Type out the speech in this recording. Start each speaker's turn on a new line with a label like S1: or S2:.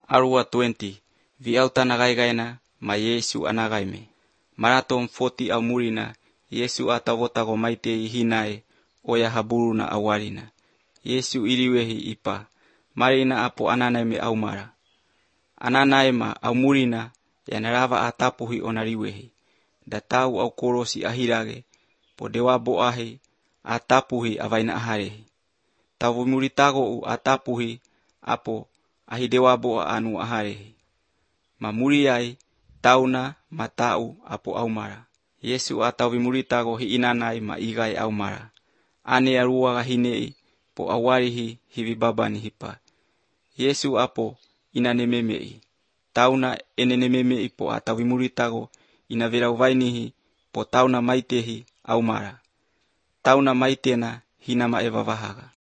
S1: Arua 20. Viauta nagaigayana ma Yesu anagaime. Marathon 40 au murina. Yesu atavotago maite hinae oya haburuna awarina. Yesu iriwehi ipa. Marina apo ananaime au mara. Ananaima au murina yanarava atapuhi onariwehi. Datau au korosi ahirage. Po dewa boahi atapuhi avaina aharehi. Tavu muritago u atapuhi apo ahidewa boa anu aharehi. Mamuriai tauna matau apo au mara. Yesu atau vimuritago hi inanai ma igai au mara. Ane arua hinei po awarihi hivi babani hipa. Yesu apo inanememei. Tauna enenememei po atau vimuritago inavera uvainihi po tauna maitehi au mara. Tauna maitena hinama evavahaga.